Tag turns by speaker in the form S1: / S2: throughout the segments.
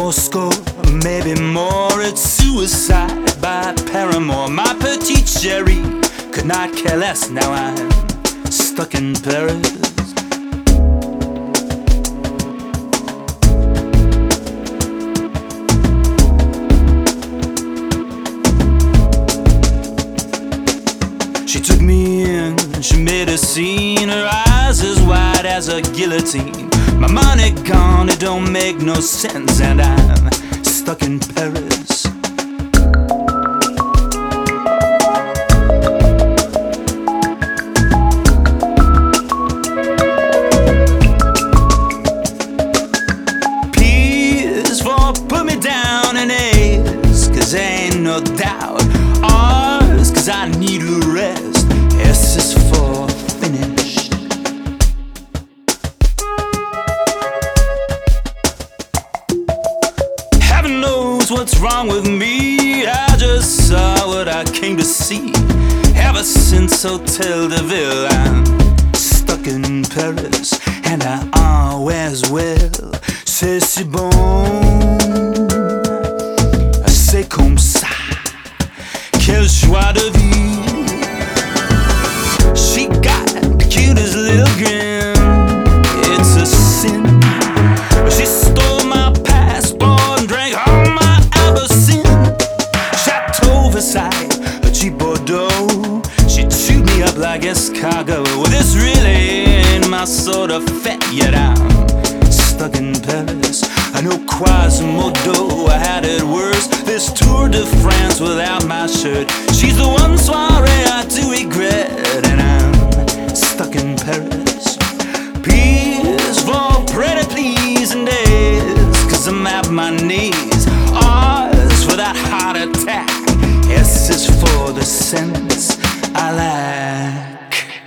S1: Fourscore, maybe more. It's suicide by Paramore. My petite chérie could not care less. Now I'm stuck in Paris. She took me in, she made a scene. Her eyes as wide as a guillotine. My money gone, it don't make no sense. And I'm stuck in Paris. P's for put me down, and A's cause ain't no doubt. R's cause I need a rest. S is for finished. Heaven knows what's wrong with me. I just saw what I came to see. Ever since Hotel de Ville, I'm stuck in Paris. And I always will. C'est bon, c'est comme ça. Quelle joie de vivre. She got the cutest little grin. It's a sin. She stole my passport and drank all my Albertine. Chateau Versailles, a cheap Bordeaux. She chewed me up like escargot. Well, this really ain't my sort of fete, yet I'm stuck in Paris. I know Quasimodo, I had it worse. This Tour de France without my shirt. She's the one soiree I do regret. And I'm stuck in Paris. P is for pretty please, and A's cause I'm at my knees. R is for that heart attack. S is for the sense I lack.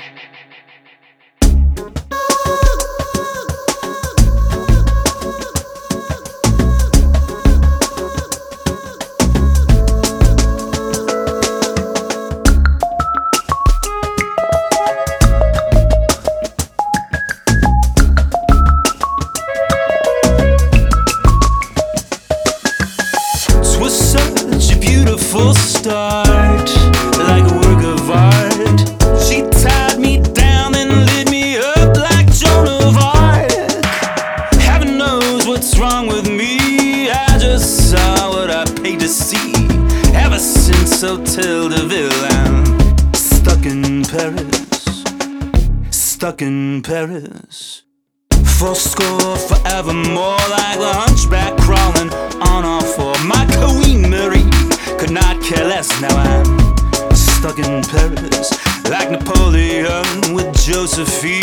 S1: Such a beautiful start, like a work of art. She tied me down and lit me up like Joan of Arc. Heaven knows what's wrong with me. I just saw what I paid to see. Ever since Hotel de Ville, I'm stuck in Paris. Stuck in Paris. Fourscore forevermore, like the hunchback crawling on all four. My Queen Marie could not care less. Now I'm stuck in Paris, like Napoleon with Josephine.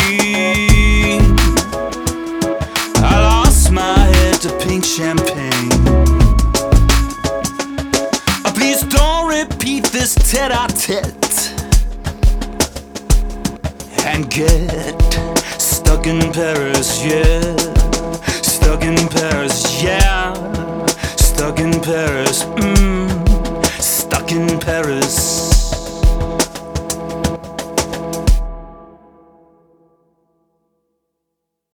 S1: I lost my head to pink champagne. Please don't repeat this tete-a-tete. And get stuck in Paris, yeah. Stuck in Paris, yeah. Stuck in Paris, stuck in Paris.